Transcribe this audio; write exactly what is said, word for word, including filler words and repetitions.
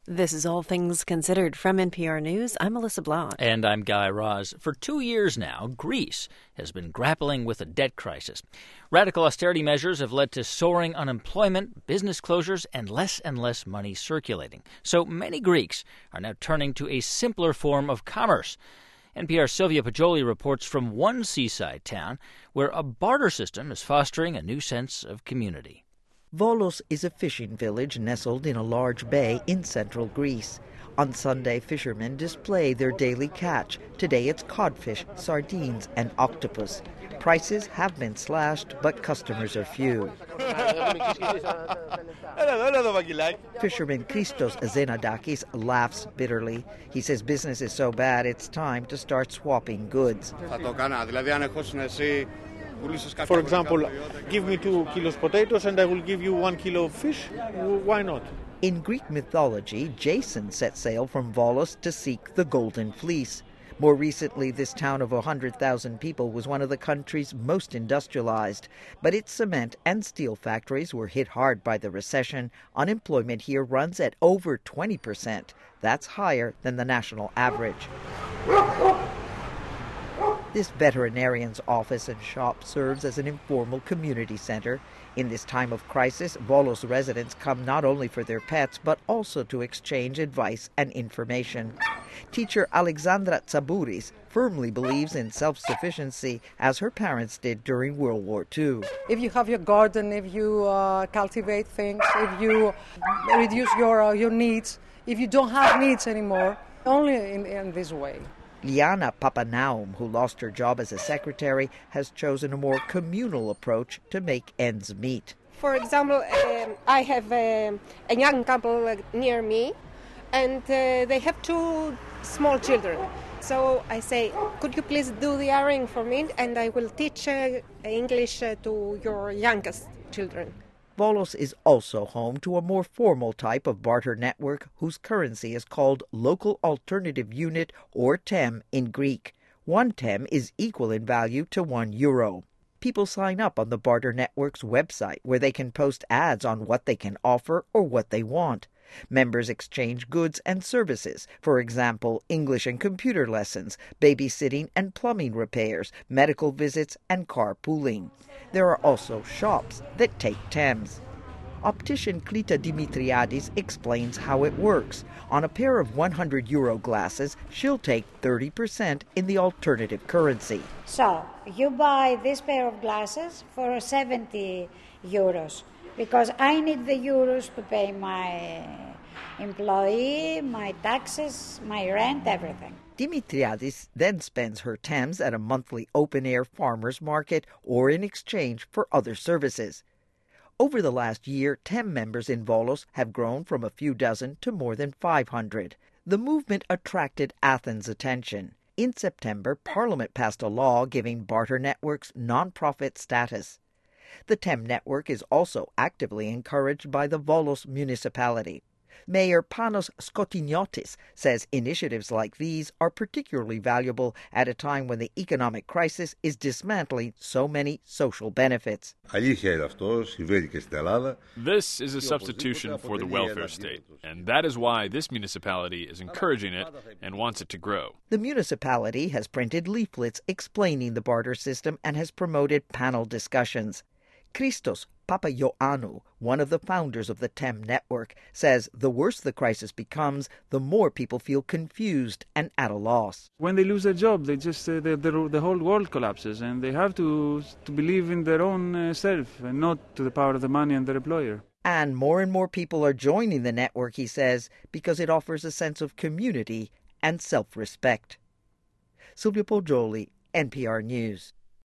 This is All Things Considered from N P R News. I'm Melissa Blount. And I'm Guy Raz. For two years now, Greece has been grappling with a debt crisis. Radical austerity measures have led to soaring unemployment, business closures, and less and less money circulating. So many Greeks are now turning to a simpler form of commerce. N P R's Sylvia Poggioli reports from one seaside town where a barter system is fostering a new sense of community. Volos is a fishing village nestled in a large bay in central Greece. On Sunday, fishermen display their daily catch. Today it's codfish, sardines, and octopus. Prices have been slashed, but customers are few. Fisherman Christos Zenadakis laughs bitterly. He says business is so bad it's time to start swapping goods. For example, give me two kilos potatoes and I will give you one kilo of fish. Why not? In Greek mythology, Jason set sail from Volos to seek the Golden Fleece. More recently, this town of one hundred thousand people was one of the country's most industrialized. But its cement and steel factories were hit hard by the recession. Unemployment here runs at over twenty percent. That's higher than the national average. This veterinarian's office and shop serves as an informal community center. In this time of crisis, Volos residents come not only for their pets, but also to exchange advice and information. Teacher Alexandra Tsabouris firmly believes in self-sufficiency, as her parents did during World War Two. If you have your garden, if you uh, cultivate things, if you reduce your, uh, your needs, if you don't have needs anymore, only in, in this way. Liana Papanaum, who lost her job as a secretary, has chosen a more communal approach to make ends meet. For example, um, I have um, a young couple near me, and uh, they have two small children. So I say, could you please do the ironing for me, and I will teach uh, English uh, to your youngest children. Volos is also home to a more formal type of barter network whose currency is called Local Alternative Unit, or T E M in Greek. One T E M is equal in value to one euro. People sign up on the barter network's website, where they can post ads on what they can offer or what they want. Members exchange goods and services, for example, English and computer lessons, babysitting and plumbing repairs, medical visits, and carpooling. There are also shops that take T E Ms. Optician Klita Dimitriadis explains how it works. On a pair of one hundred euro glasses, she'll take thirty percent in the alternative currency. So, you buy this pair of glasses for seventy euros, because I need the euros to pay my employee, my taxes, my rent, everything. Dimitriadis then spends her T E Ms at a monthly open-air farmers market or in exchange for other services. Over the last year, T E M members in Volos have grown from a few dozen to more than five hundred. The movement attracted Athens' attention. In September, Parliament passed a law giving barter networks non-profit status. The T E M network is also actively encouraged by the Volos municipality. Mayor Panos Skotiniotis says initiatives like these are particularly valuable at a time when the economic crisis is dismantling so many social benefits. This is a substitution for the welfare state, and that is why this municipality is encouraging it and wants it to grow. The municipality has printed leaflets explaining the barter system and has promoted panel discussions. Christos Papaioannou, one of the founders of the T E M network, says the worse the crisis becomes, the more people feel confused and at a loss. When they lose their job, they just uh, the, the, the whole world collapses, and they have to to believe in their own uh, self and not to the power of the money and their employer. And more and more people are joining the network, he says, because it offers a sense of community and self-respect. Sylvia Poggioli, N P R News.